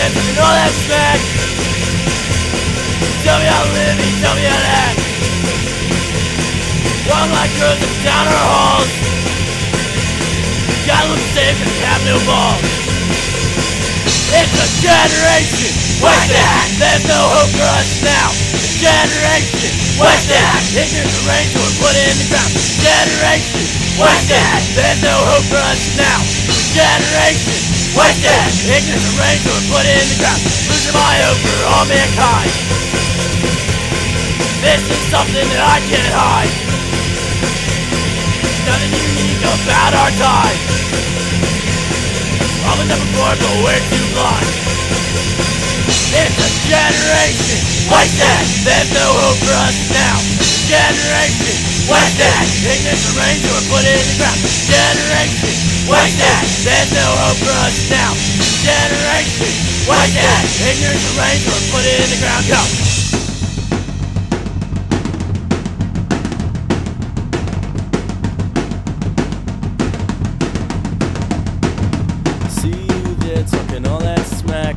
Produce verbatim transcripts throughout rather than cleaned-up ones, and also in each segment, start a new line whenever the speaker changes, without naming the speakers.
live, you know that smack. Tell me how to live, you tell me how to act. Walk like girls up down our halls. Gotta look safe and have no balls. It's a generation wasted. There's no hope for us now. A generation wasted. Ignorance arranged or put in the ground. Generation wasted. There's no hope for us now. A generation wasted. Ignorance arranged or put in the ground. Losing my hope for all mankind. This is something that I can't hide. Nothing unique about our time. All the never before, but we're too blind. It's a generation wasted. There's no hope for us now. Generation wasted. Ignorance arranged or put in the ground. Generation wasted. There's no hope for us now. Generation wasted. Ignorance arranged or put in the ground. Go.
Talking all that smack.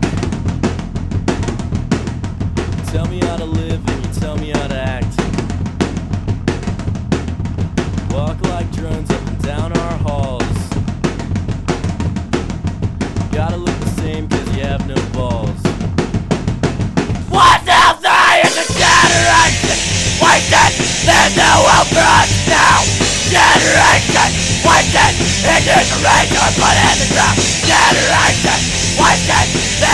Tell me how to live and you tell me how to act. Walk like drones up and down our halls. Gotta look the same cause you have no balls.
What's out there is a generation wasted. There's no hope for us now. Generation wasted. Ignorance arranged or put in the ground. Generation wasted.